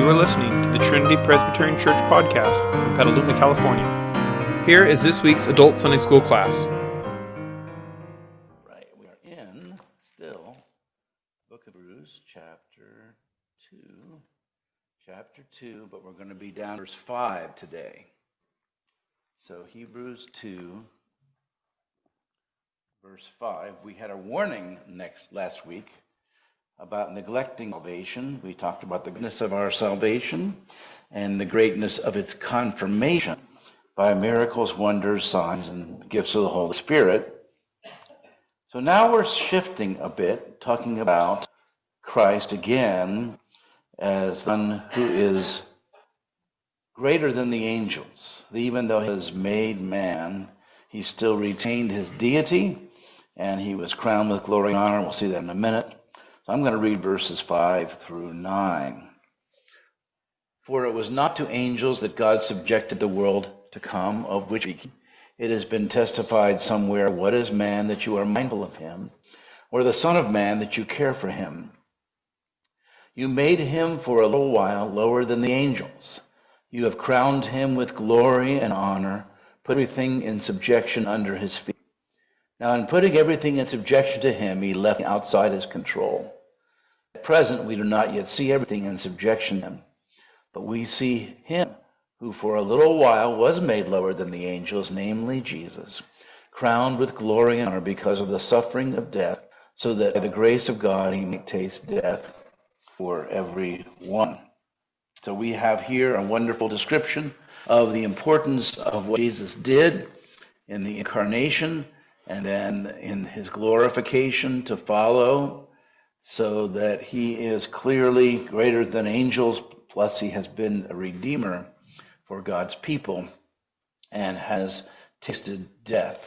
You are listening to the Trinity Presbyterian Church podcast from Petaluma, California. Here is this week's Adult Sunday School class. Right, we are in still Book of Hebrews, chapter 2, but we're going to be down verse 5 today. So Hebrews 2, verse 5. We had a warning last week about neglecting salvation. We talked about the goodness of our salvation and the greatness of its confirmation by miracles, wonders, signs, and gifts of the Holy Spirit. So now we're shifting a bit, talking about Christ again as one who is greater than the angels. Even though he was made man, he still retained his deity, and he was crowned with glory and honor. We'll see that in a minute. So I'm going to read verses 5 through 9. For it was not to angels that God subjected the world to come, of which it has been testified somewhere, what is man that you are mindful of him, or the Son of Man that you care for him? You made him for a little while lower than the angels. You have crowned him with glory and honor, put everything in subjection under his feet. Now, in putting everything in subjection to him, he left outside his control. At present, we do not yet see everything in subjection to him, but we see him who for a little while was made lower than the angels, namely Jesus, crowned with glory and honor because of the suffering of death, so that by the grace of God he might taste death for everyone. So we have here a wonderful description of the importance of what Jesus did in the incarnation, and then in his glorification to follow, so that he is clearly greater than angels, plus he has been a redeemer for God's people and has tasted death.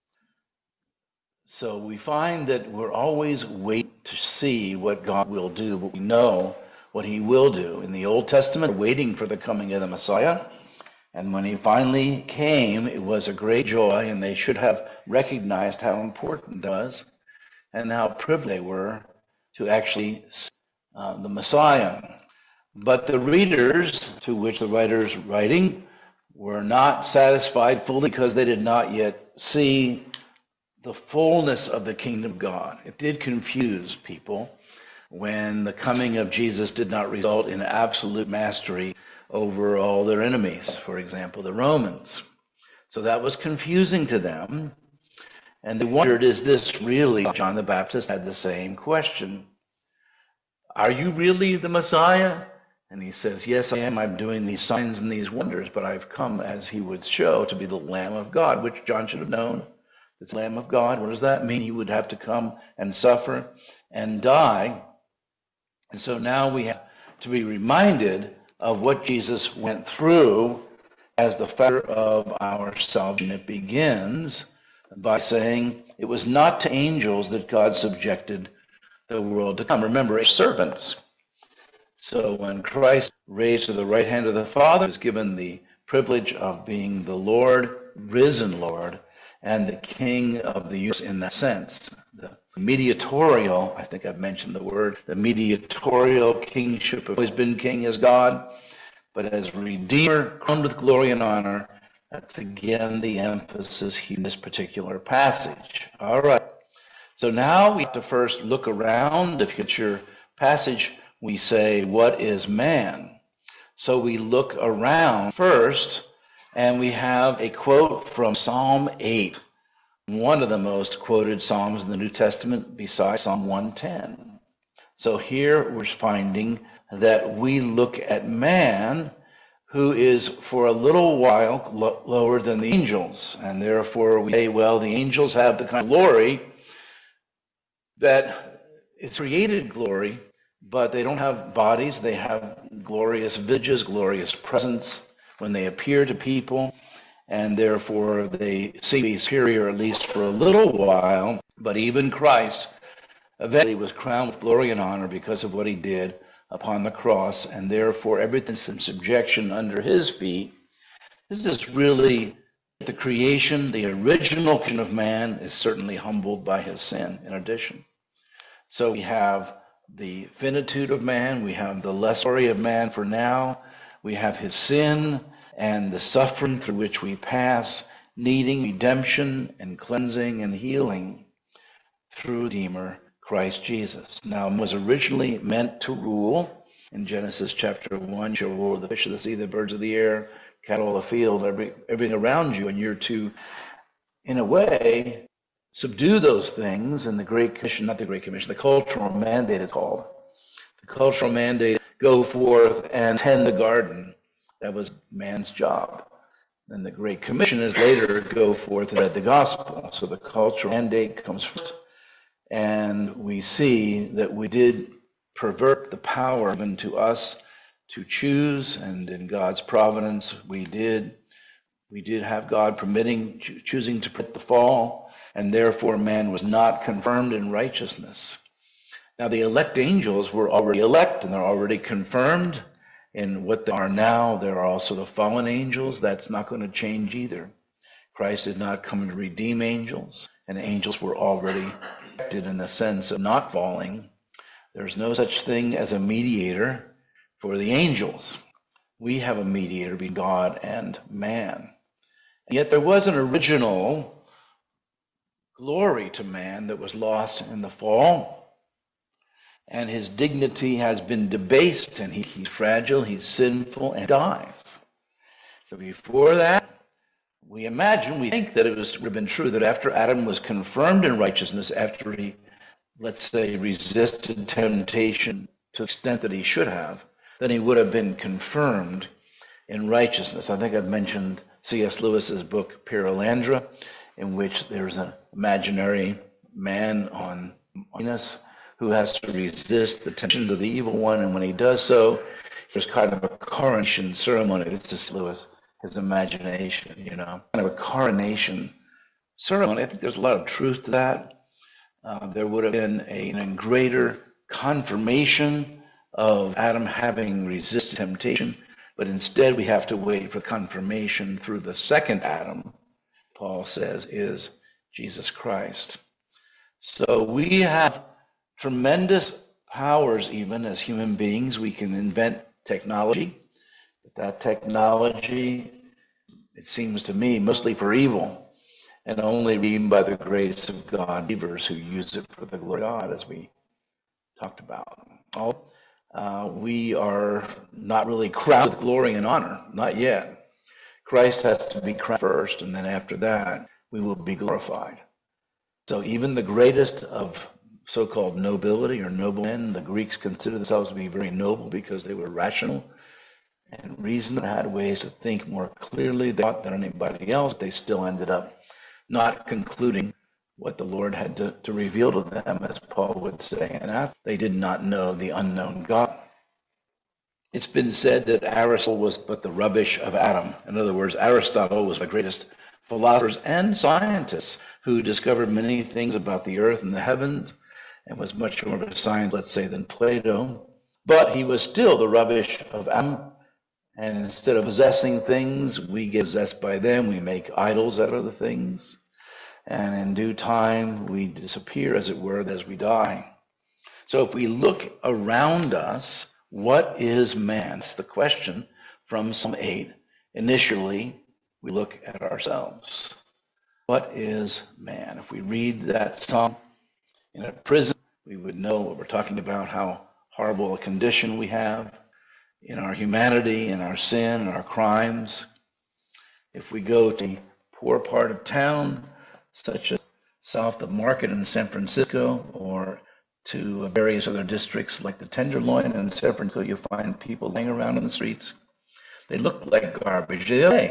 So we find that we're always waiting to see what God will do, but we know what he will do. In the Old Testament, waiting for the coming of the Messiah. And when he finally came, it was a great joy, and they should have recognized how important it was and how privileged they were to actually see the Messiah. But the readers, to which the writer's writing, were not satisfied fully because they did not yet see the fullness of the kingdom of God. It did confuse people when the coming of Jesus did not result in absolute mastery over all their enemies, for example, the Romans. So that was confusing to them, and they wondered, is this really? John the Baptist had the same question. Are you really the Messiah? And he says, yes, I am. I'm doing these signs and these wonders, but I've come, as he would show, to be the Lamb of God, which John should have known. This Lamb of God, what does that mean? He would have to come and suffer and die. And so now we have to be reminded of what Jesus went through as the founder of our salvation. It begins by saying it was not to angels that God subjected the world to come. Remember, servants. So when Christ raised to the right hand of the Father, he was given the privilege of being the Lord, risen Lord, and the King of the universe in that sense. The mediatorial, I think I've mentioned the word, the mediatorial kingship of always been king as God, but as Redeemer, crowned with glory and honor. That's again the emphasis in this particular passage. All right. So now we have to first look around. If you get your passage, we say, what is man? So we look around first, and we have a quote from Psalm 8, one of the most quoted Psalms in the New Testament besides Psalm 110. So here we're finding that we look at man, who is for a little while lower than the angels. And therefore we say, well, the angels have the kind of glory that it's created glory, but they don't have bodies. They have glorious visages, glorious presence when they appear to people, and therefore they seem to be superior at least for a little while. But even Christ eventually was crowned with glory and honor because of what he did upon the cross, and therefore everything's in subjection under his feet. This is really the creation. The original creation of man is certainly humbled by his sin in addition. So we have the finitude of man, we have the lesser glory of man for now, we have his sin and the suffering through which we pass, needing redemption and cleansing and healing through Redeemer, Christ Jesus. Now, man was originally meant to rule. In Genesis chapter 1, shall rule the fish of the sea, the birds of the air, cattle of the field, everything around you, and you're to, in a way, subdue those things. And the Great Commission, not the Great Commission, the cultural mandate is called. The cultural mandate, go forth and tend the garden. That was man's job. And the Great Commission is later, go forth and spread the gospel. So the cultural mandate comes first. And we see that we did pervert the power given to us to choose, and in God's providence, we did have God choosing to permit the fall, and therefore man was not confirmed in righteousness. Now the elect angels were already elect, and they're already confirmed in what they are now. There are also the fallen angels. That's not going to change either. Christ did not come to redeem angels, and angels were already elected in the sense of not falling. There's no such thing as a mediator for the angels. We have a mediator between God and man. And yet there was an original glory to man that was lost in the fall, and his dignity has been debased, and he's fragile, he's sinful, and dies. So before that, we think that it would have been true that after Adam was confirmed in righteousness, after he, let's say, resisted temptation to the extent that he should have, then he would have been confirmed in righteousness. I think I've mentioned C.S. Lewis's book, Perelandra, in which there's an imaginary man on Venus who has to resist the temptations of the evil one, and when he does so, there's kind of a coronation ceremony. This is Lewis, his imagination, kind of a coronation ceremony. I think there's a lot of truth to that. There would have been a greater confirmation of Adam having resisted temptation, but instead we have to wait for confirmation through the second Adam, Paul says, is Jesus Christ. So we have tremendous powers even as human beings. We can invent technology, but that technology, it seems to me, mostly for evil, and only redeemed by the grace of God, believers who use it for the glory of God, as we talked about. We are not really crowned with glory and honor, not yet. Christ has to be crowned first, and then after that, we will be glorified. So even the greatest of so-called nobility or noble men, the Greeks considered themselves to be very noble because they were rational and reasoned and had ways to think more clearly than anybody else. They still ended up not concluding what the Lord had to reveal to them, as Paul would say, and after they did not know the unknown God. It's been said that Aristotle was but the rubbish of Adam. In other words, Aristotle was the greatest philosophers and scientists who discovered many things about the earth and the heavens, and was much more of a scientist, let's say, than Plato. But he was still the rubbish of Adam, and instead of possessing things, we get possessed by them. We make idols out of the things, and in due time, we disappear, as it were, as we die. So if we look around us, what is man? That's the question from Psalm 8. Initially, we look at ourselves. What is man? If we read that psalm in a prison, we would know what we're talking about, how horrible a condition we have in our humanity, in our sin, and our crimes. If we go to a poor part of town, such as south of Market in San Francisco, or to various other districts like the Tenderloin in San Francisco, you'll find people laying around in the streets. They look like garbage.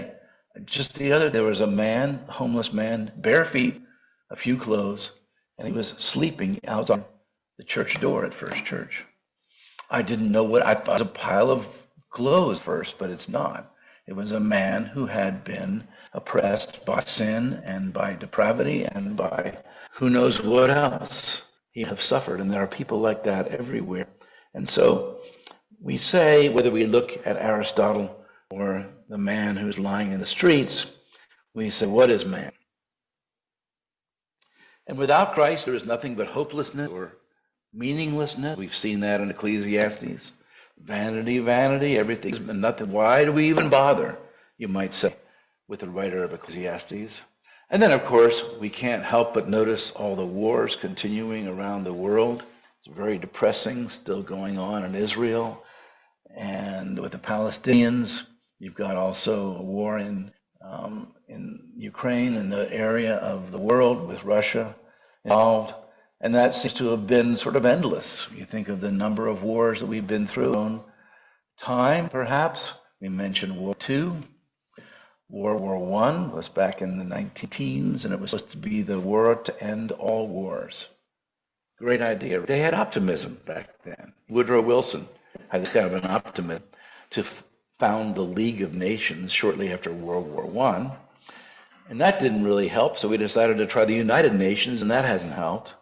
Just the other day, there was a man, a homeless man, bare feet, a few clothes, and he was sleeping outside the church door at First Church. I didn't know what I thought. It was a pile of clothes first, but it's not. It was a man who had been oppressed by sin and by depravity and by who knows what else he have suffered. And there are people like that everywhere. And so we say, whether we look at Aristotle or the man who's lying in the streets, we say, what is man? And without Christ, there is nothing but hopelessness or meaninglessness. We've seen that in Ecclesiastes. Vanity, vanity, everything's nothing. Why do we even bother, you might say, with the writer of Ecclesiastes? And then, of course, we can't help but notice all the wars continuing around the world. It's very depressing, still going on in Israel. And with the Palestinians, you've got also a war in Ukraine and the area of the world with Russia involved. And that seems to have been sort of endless. You think of the number of wars that we've been through. Time, perhaps. We mentioned World War II. World War I was back in the 19-teens, and it was supposed to be the war to end all wars. Great idea. They had optimism back then. Woodrow Wilson had this kind of an optimism to found the League of Nations shortly after World War I. And that didn't really help, so we decided to try the United Nations, and that hasn't helped.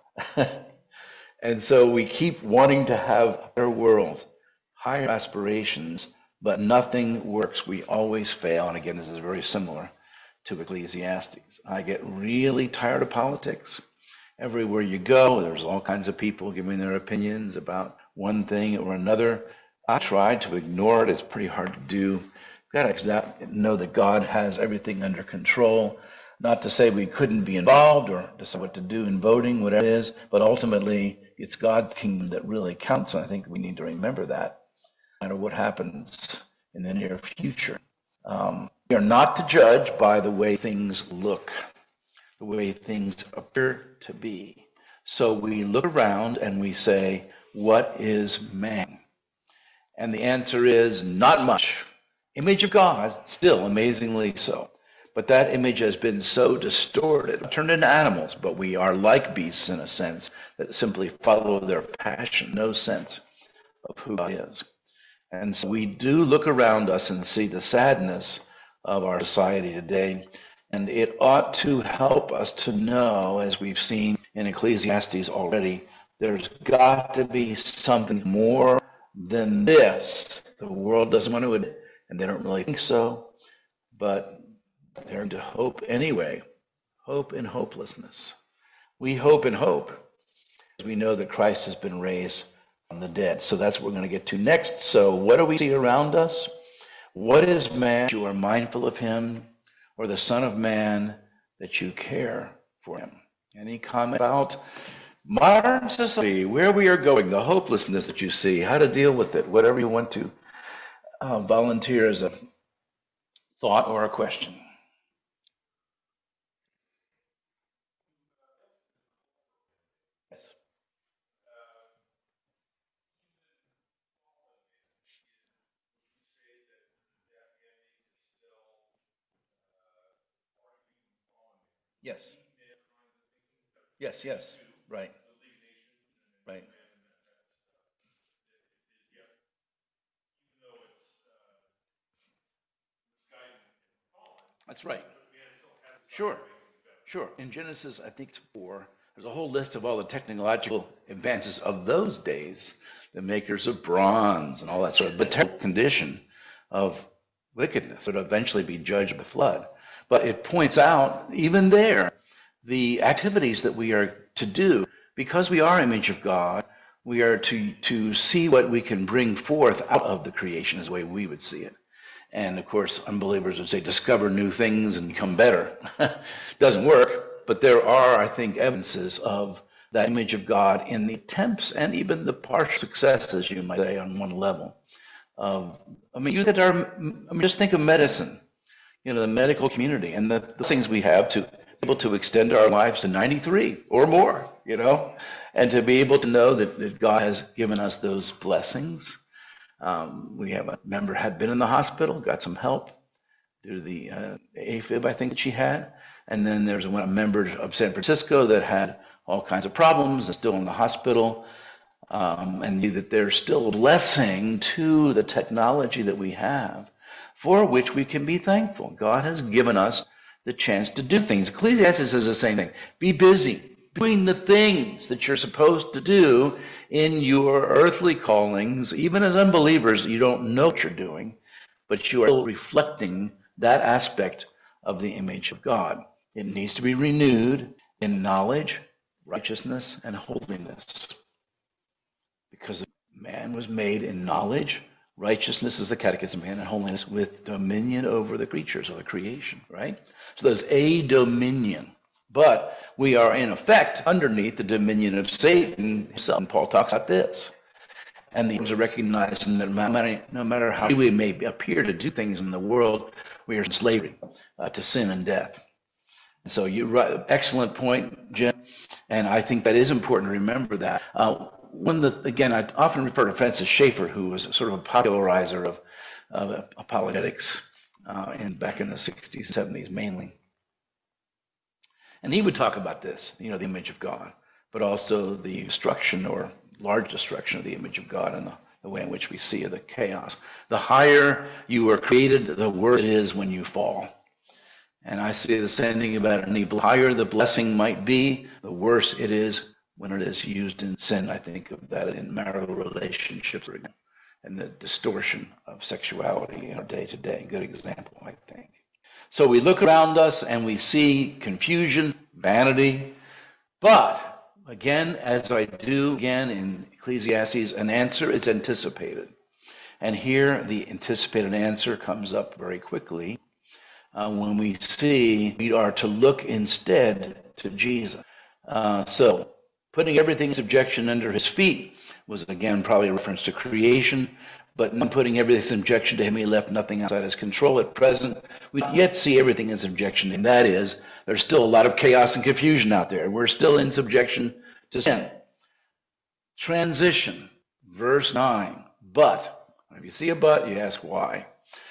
And so we keep wanting to have a better world, higher aspirations, but nothing works. We always fail. And again, this is very similar to Ecclesiastes. I get really tired of politics. Everywhere you go, there's all kinds of people giving their opinions about one thing or another. I try to ignore it. It's pretty hard to do. You've got to know that God has everything under control. Not to say we couldn't be involved or decide what to do in voting, whatever it is, but ultimately it's God's kingdom that really counts. And I think we need to remember that no matter what happens in the near future. We are not to judge by the way things look, the way things appear to be. So we look around and we say, what is man? And the answer is not much. Image of God, still amazingly so. But that image has been so distorted, turned into animals, but we are like beasts in a sense that simply follow their passion, no sense of who God is. And so we do look around us and see the sadness of our society today, and it ought to help us to know, as we've seen in Ecclesiastes already, there's got to be something more than this. The world doesn't want to admit, and they don't really think so, but they're to hope anyway. Hope in hopelessness. We hope in hope, as we know that Christ has been raised from the dead. So that's what we're going to get to next. So what do we see around us? What is man that you are mindful of him, or the Son of Man that you care for him? Any comment about modern society, where we are going, the hopelessness that you see, how to deal with it, whatever you want to volunteer as a thought or a question? Yes. Yes, yes, right, right. That's right. Sure, sure. In Genesis, I think it's 4, there's a whole list of all the technological advances of those days, the makers of bronze and all that sort of, the terrible condition of wickedness would eventually be judged by the flood. But it points out, even there, the activities that we are to do, because we are image of God, we are to see what we can bring forth out of the creation, is the way we would see it. And of course, unbelievers would say, discover new things and become better. Doesn't work, but there are, I think, evidences of that image of God in the attempts and even the partial successes, you might say, on one level. You look at just think of medicine, the medical community, and the things we have to be able to extend our lives to 93 or more, and to be able to know that God has given us those blessings. We have a member had been in the hospital, got some help due to the AFib, I think, that she had. And then there's a member of San Francisco that had all kinds of problems and still in the hospital. And knew that there's still a blessing to the technology that we have, for which we can be thankful. God has given us the chance to do things. Ecclesiastes says the same thing. Be busy doing the things that you're supposed to do in your earthly callings. Even as unbelievers, you don't know what you're doing, but you are still reflecting that aspect of the image of God. It needs to be renewed in knowledge, righteousness, and holiness. because man was made in knowledge. Righteousness is the catechism, man, and holiness with dominion over the creatures or the creation, right? So there's a dominion. But we are, in effect, underneath the dominion of Satan himself. And Paul talks about this. And the angels are recognizing that no matter how we may appear to do things in the world, we are in slavery to sin and death. And so you're right. Excellent point, Jim. And I think that is important to remember that. Again, I often refer to Francis Schaeffer, who was sort of a popularizer of apologetics back in the 60s, 70s mainly. And he would talk about this, the image of God, but also the destruction or large destruction of the image of God and the way in which we see the chaos. The higher you are created, the worse it is when you fall. And I see the same thing about it. The higher the blessing might be, the worse it is when it is used in sin. I think of that in marital relationships and the distortion of sexuality in our day-to-day. Good example, I think. So we look around us and we see confusion, vanity, but again, as I do again in Ecclesiastes, an answer is anticipated. And here the anticipated answer comes up very quickly when we see we are to look instead to Jesus. So putting everything in subjection under his feet was again probably a reference to creation, but not putting everything in subjection to him, he left nothing outside his control. At present, we yet see everything in subjection, and that is, there's still a lot of chaos and confusion out there. We're still in subjection to sin. Transition, verse 9. But, if you see a but, you ask why.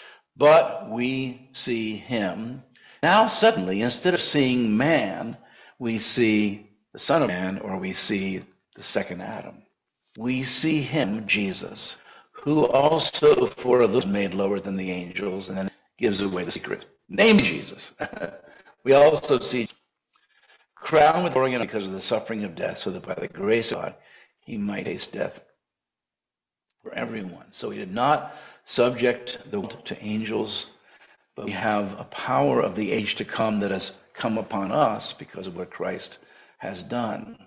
But we see him. Now suddenly, instead of seeing man, we see the Son of Man, or we see the second Adam. We see him, Jesus, who also for a little made lower than the angels, and then gives away the secret. Name Jesus. We also see crowned with glory because of the suffering of death, so that by the grace of God he might taste death for everyone. So he did not subject the world to angels, but we have a power of the age to come that has come upon us because of what Christ has done.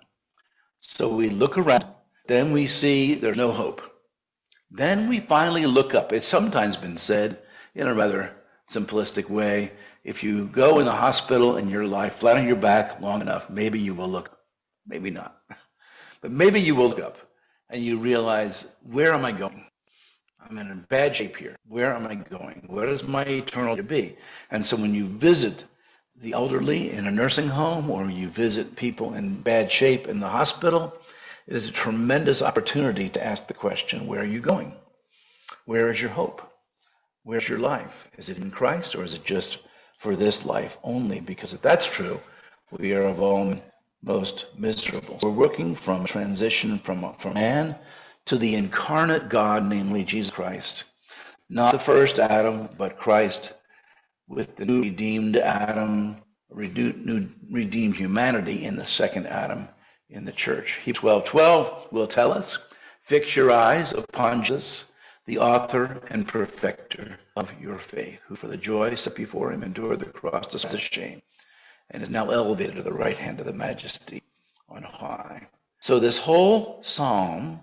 So we look around, then we see there's no hope. Then we finally look up. It's sometimes been said in a rather simplistic way, if you go in the hospital and you're lie flat on your back long enough, maybe you will look up. Maybe not. But maybe you will look up and you realize, where am I going? I'm in bad shape here. Where am I going? What is my eternal to be? And so when you visit the elderly in a nursing home, or you visit people in bad shape in the hospital, it is a tremendous opportunity to ask the question, where are you going? Where is your hope? Where's your life? Is it in Christ, or is it just for this life only? Because if that's true, we are of all most miserable. We're working from a transition from man to the incarnate God, namely Jesus Christ. Not the first Adam, but Christ with the new redeemed Adam, new redeemed humanity in the second Adam in the church. Hebrews 12:12 will tell us, fix your eyes upon Jesus, the author and perfecter of your faith, who for the joy set before him endured the cross, despised the shame, and is now elevated to the right hand of the majesty on high. So this whole Psalm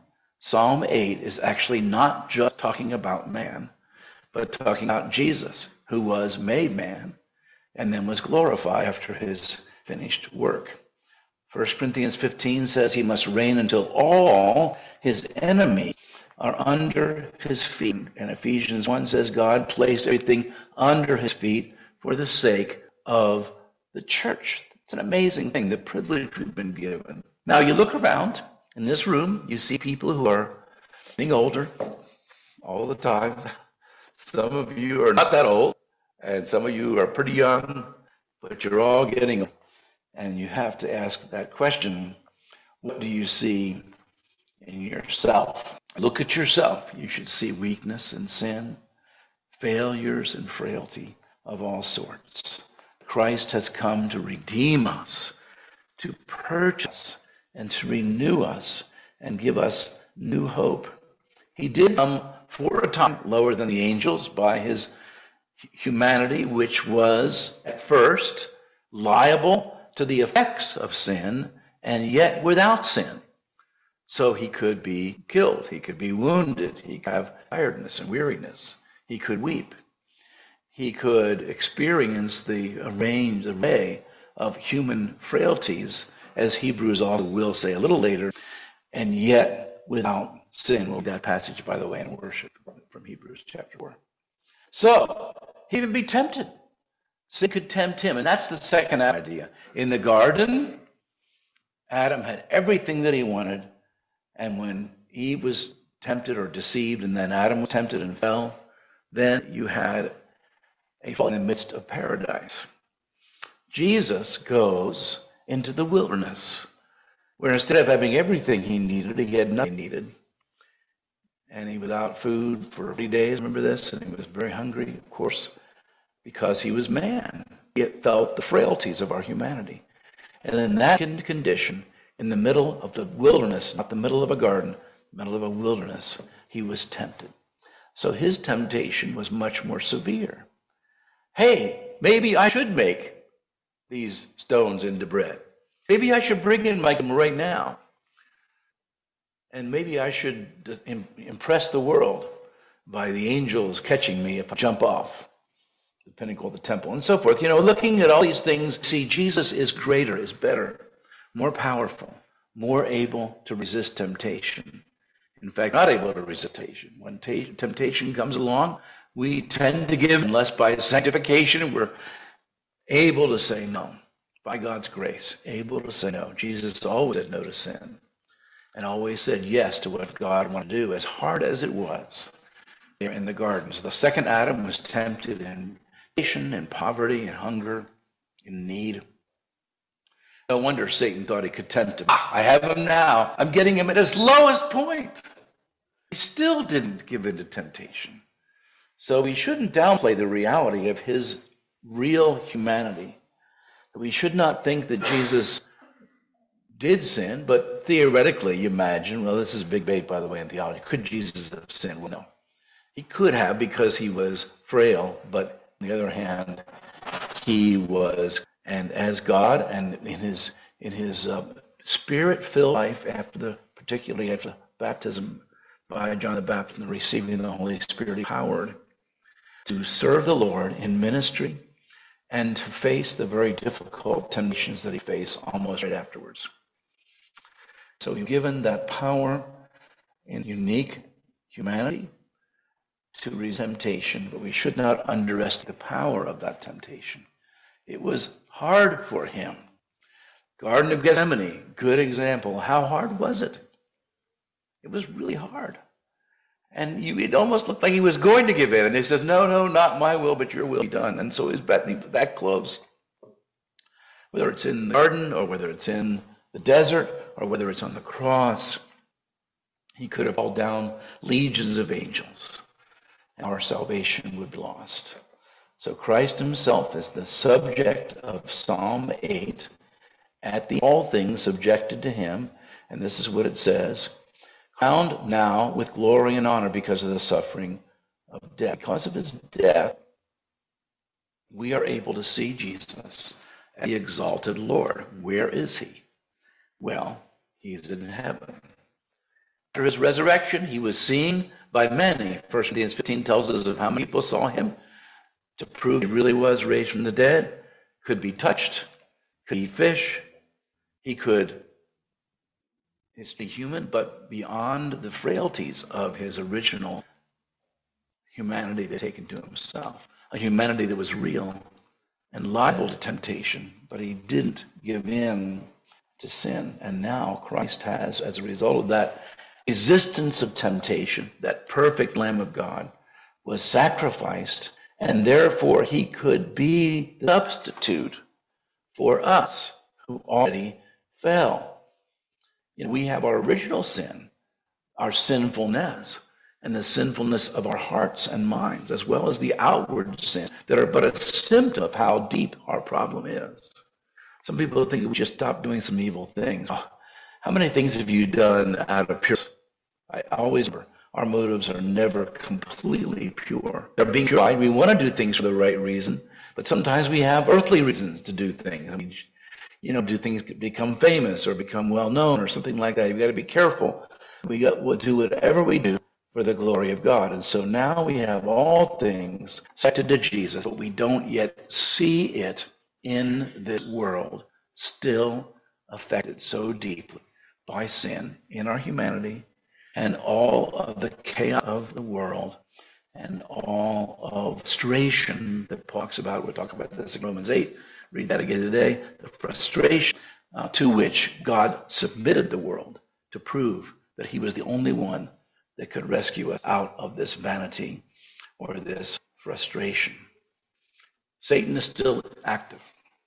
8, is actually not just talking about man, but talking about Jesus, who was made man and then was glorified after his finished work. 1 Corinthians 15 says he must reign until all his enemies are under his feet. And Ephesians 1 says God placed everything under his feet for the sake of the church. It's an amazing thing, the privilege we've been given. Now you look around in this room, you see people who are getting older all the time. Some of you are not that old, and some of you are pretty young, but you're all getting old. And you have to ask that question, what do you see in yourself? Look at yourself. You should see weakness and sin, failures and frailty of all sorts. Christ has come to redeem us, to purge us, and to renew us and give us new hope. He did come for a time lower than the angels by his humanity, which was at first liable to the effects of sin, and yet without sin. So he could be killed, he could be wounded, he could have tiredness and weariness, he could weep, he could experience the array of human frailties, as Hebrews also will say a little later, and yet without sin. We'll read that passage, by the way, in worship from Hebrews chapter 4. So, he would be tempted. Sin could tempt him, and that's the second idea. In the garden, Adam had everything that he wanted, and when Eve was tempted or deceived, and then Adam was tempted and fell, then you had a fall in the midst of paradise. Jesus goes into the wilderness, where instead of having everything he needed, he had nothing he needed. And he was without food for 3 days, remember this? And he was very hungry, of course, because he was man. He felt the frailties of our humanity. And in that condition, in the middle of the wilderness, not the middle of a garden, the middle of a wilderness, he was tempted. So his temptation was much more severe. Hey, maybe I should make these stones into bread. Maybe I should bring in them right now. And maybe I should impress the world by the angels catching me if I jump off the pinnacle of the temple, and so forth. Looking at all these things, see, Jesus is greater, is better, more powerful, more able to resist temptation. In fact, not able to resist temptation. When temptation comes along, we tend to give, unless by sanctification we're able to say no. By God's grace, able to say no. Jesus always said no to sin, and always said yes to what God wanted to do, as hard as it was there in the gardens. The second Adam was tempted in temptation and poverty and hunger, in need. No wonder Satan thought he could tempt him. I have him now. I'm getting him at his lowest point. He still didn't give in to temptation. So we shouldn't downplay the reality of his real humanity. We should not think that Jesus did sin, but theoretically you imagine, well, this is a big debate, by the way, in theology. Could Jesus have sinned? Well, no. He could have, because he was frail, but on the other hand, he was, and as God, and in his spirit-filled life, particularly after baptism by John the Baptist and receiving the Holy Spirit, empowered to serve the Lord in ministry and to face the very difficult temptations that he faced almost right afterwards. So he's given that power in unique humanity to resist temptation, but we should not underestimate the power of that temptation. It was hard for him. Garden of Gethsemane, good example. How hard was it? It was really hard. And it almost looked like he was going to give in. And he says, no, not my will, but your will be done. And so he's that close. Whether it's in the garden, or whether it's in the desert, or whether it's on the cross, he could have called down legions of angels, and our salvation would be lost. So Christ himself is the subject of Psalm 8, all things subjected to him. And this is what it says: crowned now with glory and honor because of the suffering of death. Because of his death, we are able to see Jesus as the exalted Lord. Where is he? Well, he's in heaven. After his resurrection, he was seen by many. 1 Corinthians 15 tells us of how many people saw him, to prove he really was raised from the dead, could be touched, could eat fish, he could be human, but beyond the frailties of his original humanity that taken to himself, a humanity that was real and liable to temptation, but he didn't give in to sin. And now Christ has, as a result of that resistance of temptation, that perfect Lamb of God was sacrificed, and therefore he could be the substitute for us who already fell. We have our original sin, our sinfulness, and the sinfulness of our hearts and minds, as well as the outward sin that are but a symptom of how deep our problem is. Some people think we just stop doing some evil things. Oh, how many things have you done out of pure? I always remember, our motives are never completely pure. They're being pure. We want to do things for the right reason, but sometimes we have earthly reasons to do things. do things become famous or become well known or something like that. You've got to be careful. We'll do whatever we do for the glory of God. And so now we have all things connected to Jesus, but we don't yet see it in this world, still affected so deeply by sin in our humanity and all of the chaos of the world and all of frustration that Paul talks about. We'll talk about this in Romans 8. Read that again today. The frustration to which God submitted the world to prove that he was the only one that could rescue us out of this vanity or this frustration. Satan is still active.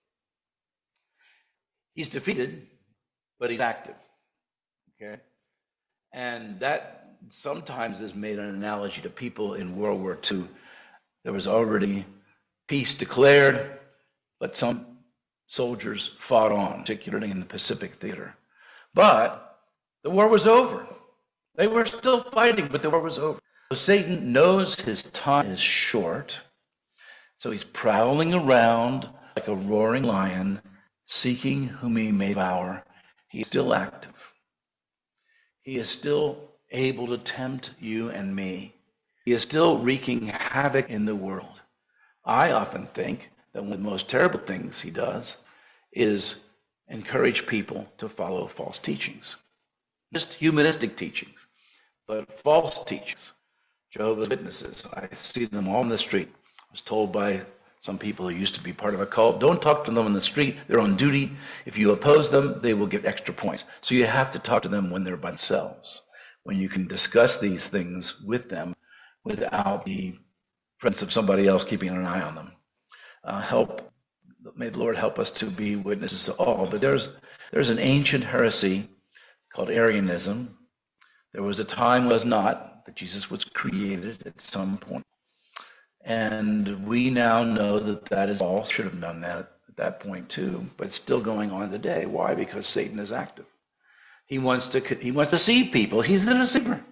He's defeated, but he's active. Okay? And that sometimes is made an analogy to people in World War II. There was already peace declared, but some soldiers fought on, particularly in the Pacific Theater. But the war was over. They were still fighting, but the war was over. So Satan knows his time is short, so he's prowling around like a roaring lion, seeking whom he may devour. He's still active. He is still able to tempt you and me. He is still wreaking havoc in the world. I often think that one of the most terrible things he does is encourage people to follow false teachings. Just humanistic teachings, but false teachings. Jehovah's Witnesses, I see them all in the street. I was told by some people who used to be part of a cult, don't talk to them on the street, they're on duty. If you oppose them, they will get extra points. So you have to talk to them when they're by themselves, when you can discuss these things with them without the presence of somebody else keeping an eye on them. May the Lord help us to be witnesses to all. But there's an ancient heresy called Arianism. There was a time was not, that Jesus was created at some point. And we now know that that is false. Should have done that at that point too, but it's still going on today. Why? Because Satan is active. He wants to deceive people. He's the deceiver.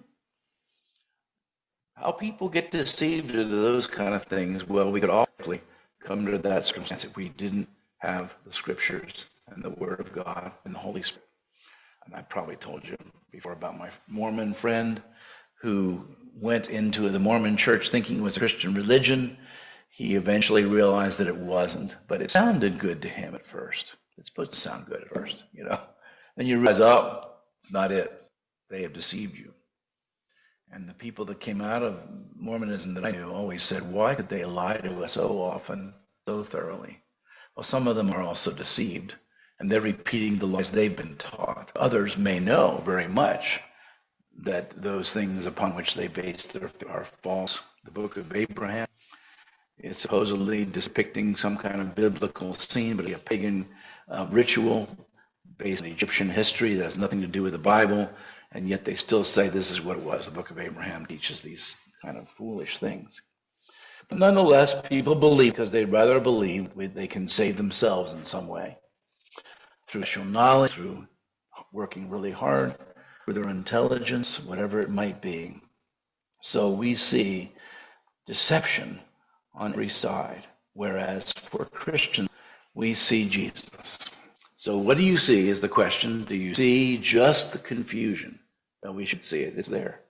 How people get deceived into those kind of things, well, we could all come to that circumstance if we didn't have the scriptures and the Word of God and the Holy Spirit. And I probably told you before about my Mormon friend who went into the Mormon church thinking it was a Christian religion. He eventually realized that it wasn't, but it sounded good to him at first. It's supposed to sound good at first, Then you realize, oh, not it. They have deceived you. And the people that came out of Mormonism that I knew always said, why could they lie to us so often, so thoroughly? Well, some of them are also deceived, and they're repeating the lies they've been taught. Others may know very much that those things upon which they base are false. The book of Abraham is supposedly depicting some kind of biblical scene, but a pagan ritual based on Egyptian history that has nothing to do with the Bible, and yet they still say this is what it was. The book of Abraham teaches these kind of foolish things. But nonetheless, people believe because they'd rather believe they can save themselves in some way. Through special knowledge, through working really hard, through their intelligence, whatever it might be. So we see deception on every side, whereas for Christians, we see Jesus. So what do you see is the question. Do you see just the confusion? No, we should see it. It's there.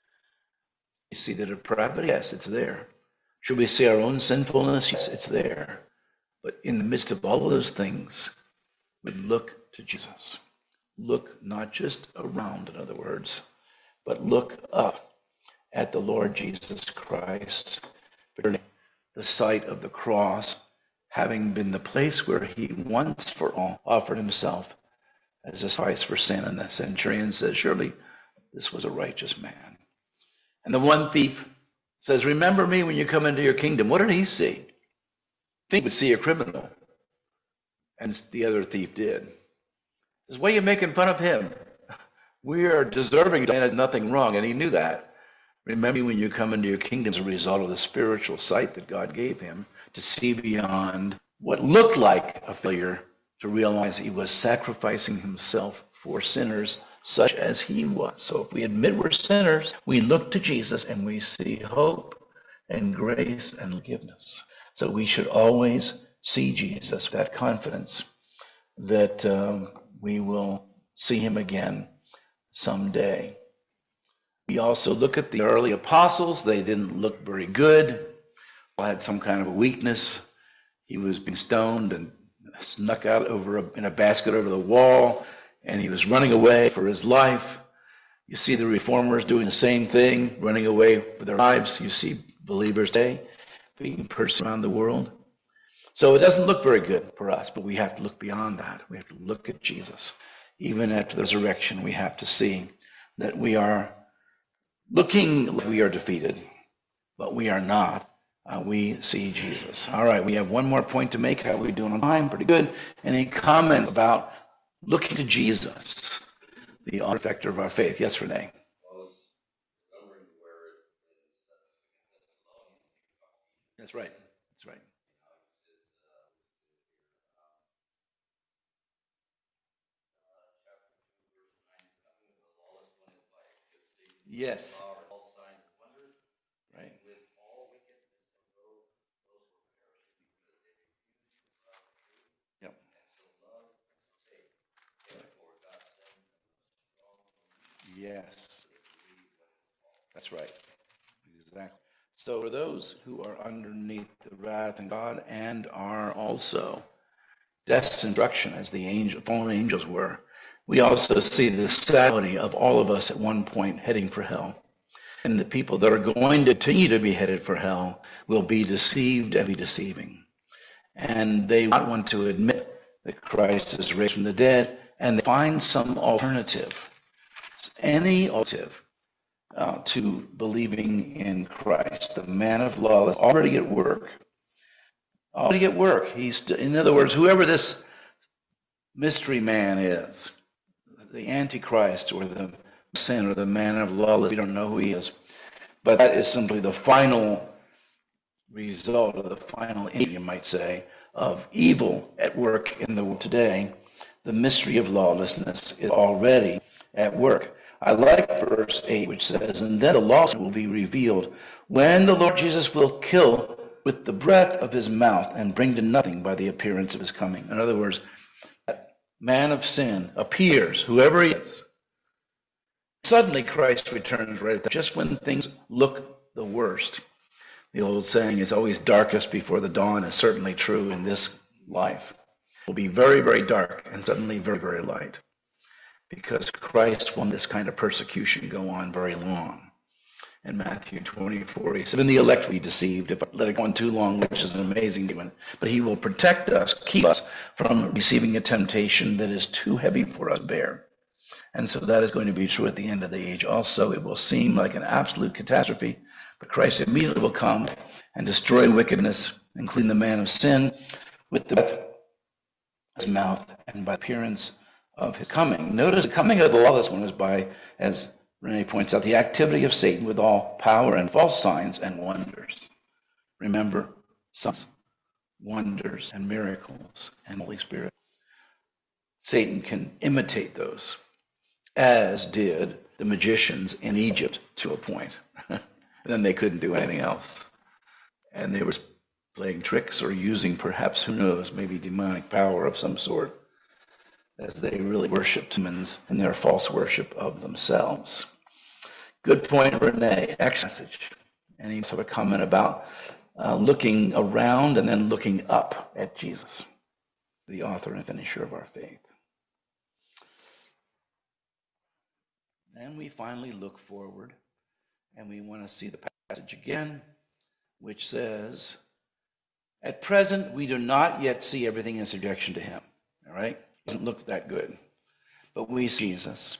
You see the depravity? Yes, it's there. Should we see our own sinfulness? Yes, it's there. But in the midst of all of those things, we look to Jesus. Look not just around, in other words, but look up at the Lord Jesus Christ, the site of the cross, having been the place where he once for all offered himself as a sacrifice for sin. And the centurion says, surely this was a righteous man. And the one thief says, remember me when you come into your kingdom. What did he see? He would see a criminal. And the other thief did. He says, why are you making fun of him? We are deserving, and there's nothing wrong. And he knew that. Remember me when you come into your kingdom as a result of the spiritual sight that God gave him to see beyond what looked like a failure, to realize he was sacrificing himself for sinners such as he was. So if we admit we're sinners, we look to Jesus and we see hope and grace and forgiveness. So we should always see Jesus with that confidence. that we will see him again someday. We also look at the early apostles. They didn't look very good. Paul had some kind of a weakness. He was being stoned and snuck out in a basket over the wall, and he was running away for his life. You see the reformers doing the same thing, running away for their lives. You see believers today being persecuted around the world. So it doesn't look very good for us, but we have to look beyond that. We have to look at Jesus. Even after the resurrection, we have to see that we are looking like we are defeated, but we are not. We see Jesus. All right, we have one more point to make. How are we doing on time? Pretty good. Any comments about looking to Jesus, the author and perfecter of our faith? Yes, Renee. That's right. That's right. Yes. Right. Yep. Yes. That's right. Exactly. So for those who are underneath the wrath of God and are also death's destruction as the fallen angels were, we also see the sadity of all of us at one point heading for hell. And the people that are going to continue to be headed for hell will be deceived and be deceiving. And they not want to admit that Christ is raised from the dead, and they find some alternative, any alternative to believing in Christ. The man of law is already at work. Already at work. In other words, whoever this mystery man is, the Antichrist or the sin or the man of lawlessness, we don't know who he is. But that is simply the final result, or the final end, you might say, of evil at work in the world today. The mystery of lawlessness is already at work. I like verse 8, which says, "And then the lawless will be revealed, when the Lord Jesus will kill with the breath of his mouth and bring to nothing by the appearance of his coming." In other words, that man of sin appears, whoever he is. Suddenly Christ returns right at that, just when things look the worst. The old saying is always darkest before the dawn is certainly true in this life. It will be very, very dark and suddenly very, very light, because Christ won't let this kind of persecution go on very long. In Matthew 24, he said, "Even the elect will be deceived if I let it go on too long," which is an amazing statement. But he will protect us, keep us from receiving a temptation that is too heavy for us to bear. And so that is going to be true at the end of the age also. It will seem like an absolute catastrophe, but Christ immediately will come and destroy wickedness and clean the man of sin with the breath of his mouth and by the appearance of his coming. Notice the coming of the lawless one is by, as Renee points out, the activity of Satan with all power and false signs and wonders. Remember, signs, wonders, and miracles, and Holy Spirit. Satan can imitate those, as did the magicians in Egypt to a point. Then they couldn't do anything else. And they were playing tricks or using, perhaps, who knows, maybe demonic power of some sort, as they really worshiped demons in their false worship of themselves. Good point, Renee. Excellent message. Any sort of comment about looking around and then looking up at Jesus, the author and finisher of our faith? Then we finally look forward, and we want to see the passage again, which says, "At present, we do not yet see everything in subjection to him." All right? It doesn't look that good. But we see Jesus,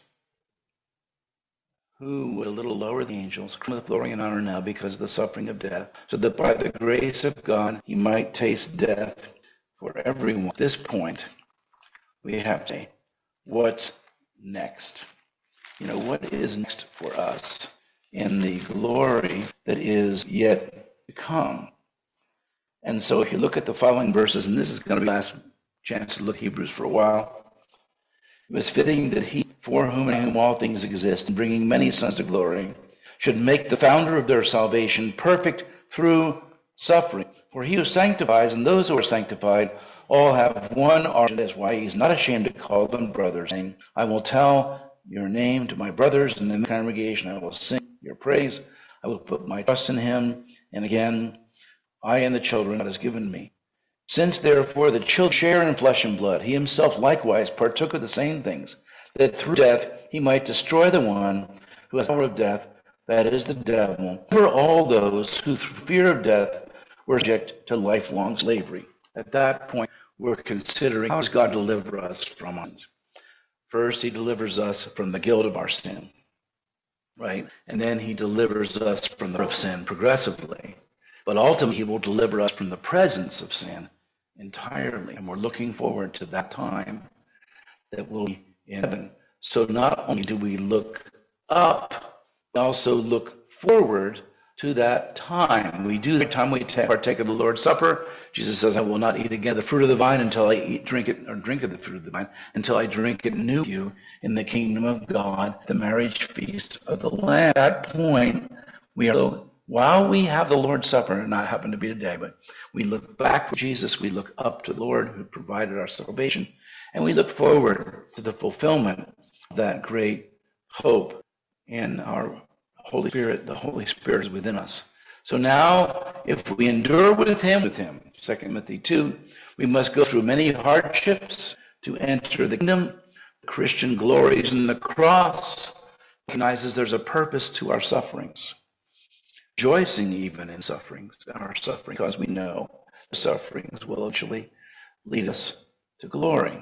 who, with a little lower than the angels, come with glory and honor now because of the suffering of death, so that by the grace of God, he might taste death for everyone. At this point, we have to say, what's next? You know, what is next for us in the glory that is yet to come? And so if you look at the following verses, and this is going to be the last chance to look Hebrews for a while, it was fitting that he, for whom and whom all things exist, and bringing many sons to glory, should make the founder of their salvation perfect through suffering. For he who sanctifies and those who are sanctified all have one origin. That's why he's not ashamed to call them brothers, saying, I will tell your name to my brothers in the congregation. I will sing your praise. I will put my trust in him. And again, I and the children God has given me. Since therefore the children share in flesh and blood, he himself likewise partook of the same things, that through death he might destroy the one who has the power of death, that is the devil, for all those who through fear of death were subject to lifelong slavery. At that point, we're considering how does God deliver us from our sins. First, he delivers us from the guilt of our sin, right? And then he delivers us from the of sin progressively. But ultimately, he will deliver us from the presence of sin entirely. And we're looking forward to that time that will be in heaven. So not only do we look up, we also look forward to that time. We do every time we partake of the Lord's Supper. Jesus says, I will not eat again the fruit of the vine until I drink of the fruit of the vine, until I drink it new with you in the kingdom of God, the marriage feast of the Lamb. At that point, we are so while we have the Lord's Supper, and not happen to be today, but we look back to Jesus, we look up to the Lord who provided our salvation, and we look forward to the fulfillment of that great hope in our Holy Spirit. The Holy Spirit is within us. So now, if we endure with him, 2 Timothy 2, we must go through many hardships to enter the kingdom. Christian glories in the cross recognizes there's a purpose to our sufferings. Rejoicing even in our suffering, because we know the sufferings will eventually lead us to glory.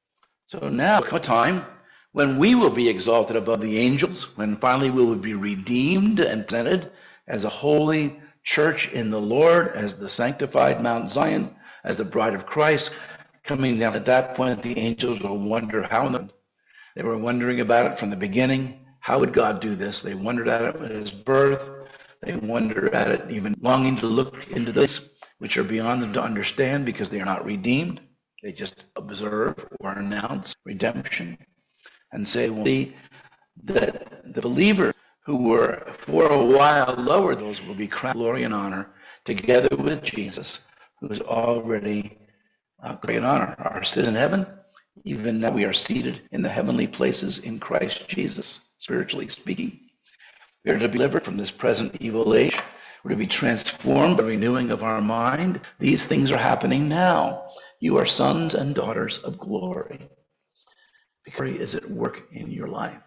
So now come a time when we will be exalted above the angels, when finally we will be redeemed and presented as a holy church in the Lord, as the sanctified Mount Zion, as the bride of Christ, coming down. At that point, the angels will wonder they were wondering about it from the beginning. How would God do this? They wondered at it at his birth. They wonder at it, even longing to look into this, which are beyond them to understand because they are not redeemed. They just observe or announce redemption and say, well, see that the believers who were for a while lower, those will be crowned glory and honor together with Jesus, who is already glory and honor. Our sit in heaven, even now we are seated in the heavenly places in Christ Jesus, spiritually speaking. We are to be delivered from this present evil age. We're to be transformed by the renewing of our mind. These things are happening now. You are sons and daughters of glory. Glory is at work in your life.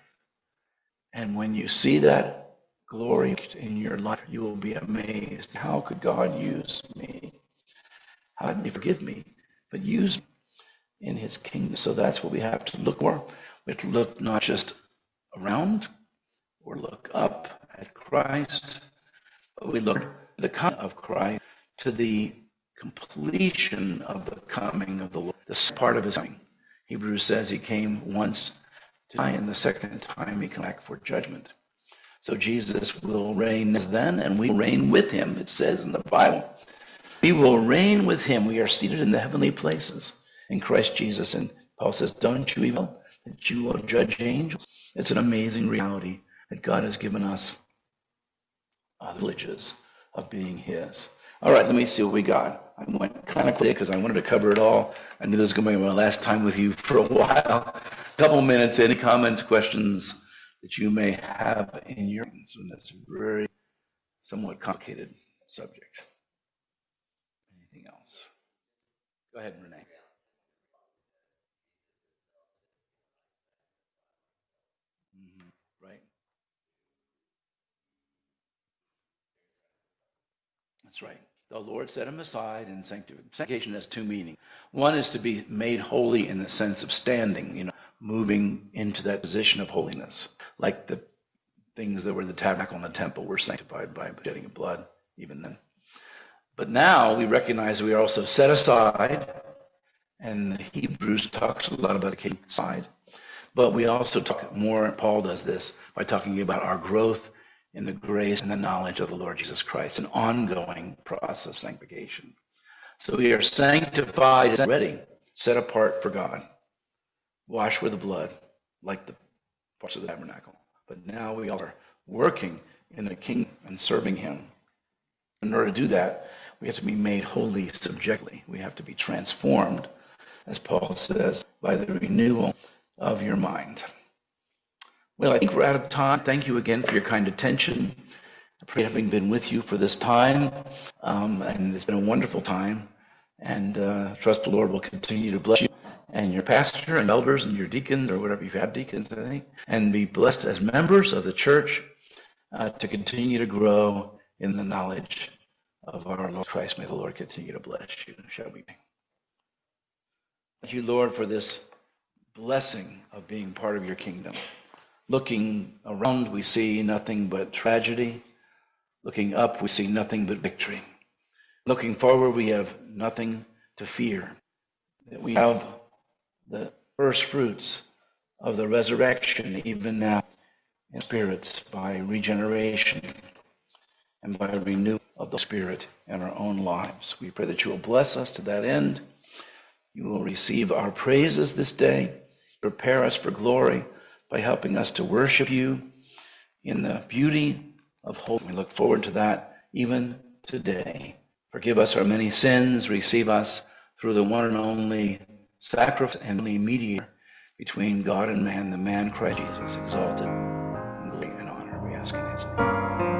And when you see that glory in your life, you will be amazed. How could God use me? How did he forgive me? But use me in his kingdom. So that's what we have to look for. We have to look not just around, or look up at Christ, but we look at the coming of Christ, to the completion of the coming of the Lord, the part of his coming. Hebrews says he came once to die, and the second time he came back for judgment. So Jesus will reign then, and we will reign with him. It says in the Bible, we will reign with him. We are seated in the heavenly places in Christ Jesus. And Paul says, don't you even know that you will judge angels? It's an amazing reality that God has given us the privileges of being his. All right, let me see what we got. I went kind of quick because I wanted to cover it all. I knew this was going to be my last time with you for a while. A couple minutes, any comments, questions that you may have in your minds on this very somewhat complicated subject. Anything else? Go ahead, Renee. Right. That's right. The Lord set him aside, and sanctification has two meanings. One is to be made holy in the sense of standing, moving into that position of holiness, like the things that were in the tabernacle and the temple were sanctified by shedding of blood, even then. But now we recognize we are also set aside, and the Hebrews talks a lot about the king side. But we also talk more, Paul does this, by talking about our growth in the grace and the knowledge of the Lord Jesus Christ, an ongoing process of sanctification. So we are sanctified already, set apart for God, washed with the blood, like the parts of the tabernacle. But now we are working in the kingdom and serving him. In order to do that, We have to be made holy subjectively. We have to be transformed, as Paul says, by the renewal of your mind. Well, I think we're out of time. Thank you again for your kind attention. I pray having been with you for this time, and it's been a wonderful time, and trust the Lord will continue to bless you and your pastor and elders and your deacons, or whatever you have deacons, I think, and be blessed as members of the church to continue to grow in the knowledge of our Lord Christ. May the Lord continue to bless you. Shall we pray? Thank you, Lord, for this blessing of being part of your kingdom. Looking around, we see nothing but tragedy. Looking up, we see nothing but victory. Looking forward, we have nothing to fear. That we have the first fruits of the resurrection, even now, in spirits, by regeneration and by renewal of the Spirit in our own lives. We pray that you will bless us to that end. You will receive our praises this day. Prepare us for glory by helping us to worship you in the beauty of holiness. We look forward to that even today. Forgive us our many sins. Receive us through the one and only sacrifice and only mediator between God and man, the man Christ Jesus, exalted in glory and honor. We ask in his name.